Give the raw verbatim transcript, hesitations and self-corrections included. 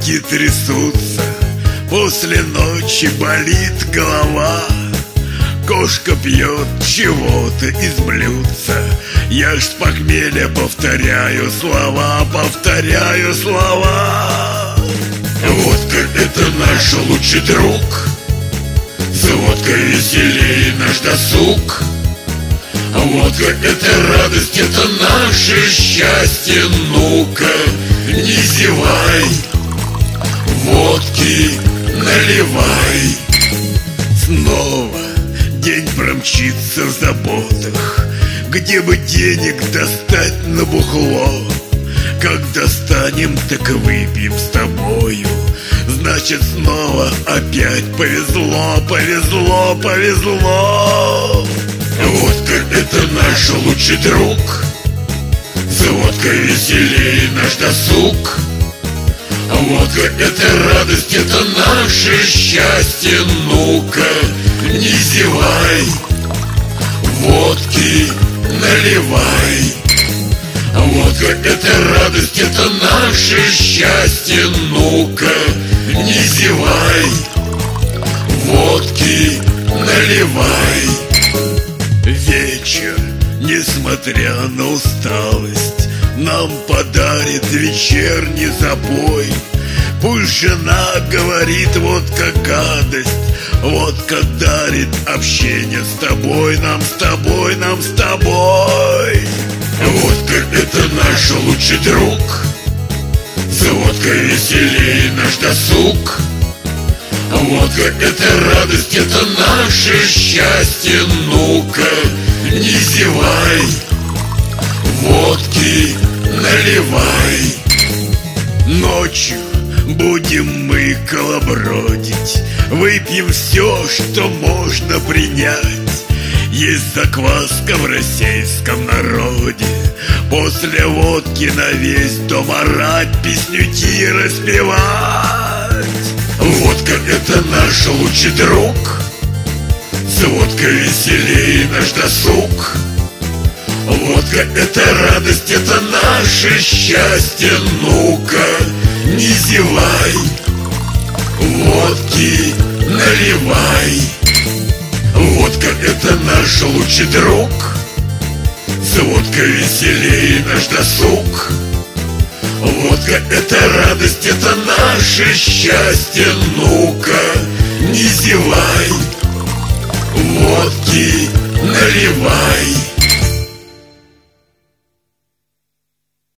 Руки трясутся, после ночи болит голова. Кошка пьет чего-то из блюдца. Я ж с похмелья повторяю слова, повторяю слова. Водка — это наш лучший друг, с водкой веселее наш досуг. Водка — это радость, это наше счастье. Ну-ка, не зевай, водки наливай. Снова день промчится в заботах, где бы денег достать на бухло. Как достанем, так выпьем с тобою. Значит, снова опять повезло, повезло, повезло. Водка — это наш лучший друг, с водкой веселее наш досуг. Водка — это радость, это наше счастье. Ну-ка, не зевай, водки наливай. Водка — это радость, это наше счастье. Ну-ка, не зевай, водки наливай. Вечер, несмотря на усталость, нам подарит вечерний запой. Пусть жена говорит водка гадость, водка дарит общение с тобой, нам с тобой, нам с тобой. Водка — это наш лучший друг, с водкой веселее наш досуг. Водка — это радость, это наше счастье. Ну-ка, не зевай, водки наливай. Ночью будем мы колобродить, выпьем все, что можно принять. Есть закваска в российском народе, после водки на весь дом орать, песнюки распевать. Водка — это наш лучший друг, с водкой веселее наш досуг. Водка — это радость, это наше счастье. Ну-ка, не зевай, водки наливай. Водка — это наш лучший друг, с водкой веселее наш досуг. Водка — это радость, это наше счастье. Ну-ка, не зевай, водки наливай.